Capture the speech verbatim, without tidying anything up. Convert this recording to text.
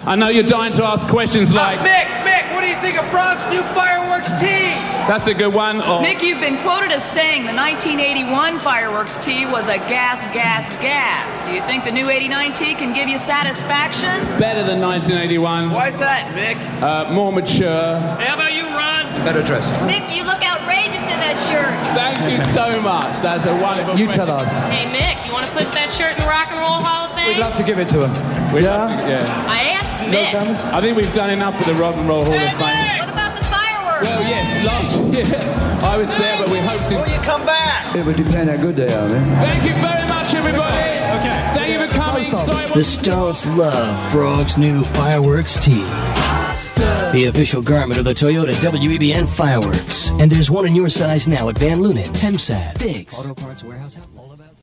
I know you're dying to ask questions like... Uh, Mick, Mick, what do you think of Frog's new fireworks tee? That's a good one. Or... Mick, you've been quoted as saying the nineteen eighty-one fireworks tee was a gas, gas, gas. Do you think the new eighty-nine tee can give you satisfaction? Better than nineteen eighty-one. Why's that, Mick? Uh, more mature. How about you, Ron? Better dressing. Mick, you look outrageous in that shirt. Thank you so much. That's a wonderful You question. tell us. Hey, Mick, you want to put that shirt in the Rock and Roll Hall of Fame? We'd love to give it to him. We'd Yeah? love to- yeah. I asked Mick. I think we've done enough with the Rock and Roll Hall Hey, of Fame. Mick! What about the fireworks? Well, yes, last year I was there, but we hope to... Will you come back? It would depend how good they are, man. Thank you very much, everybody. Okay. Thank you for coming. Sorry, The Stones love Frog's new fireworks tee. The official garment of the Toyota W E B N fireworks. And there's one in your size now at Van Lunen, Temsad, Biggs, Auto Parts Warehouse, all over.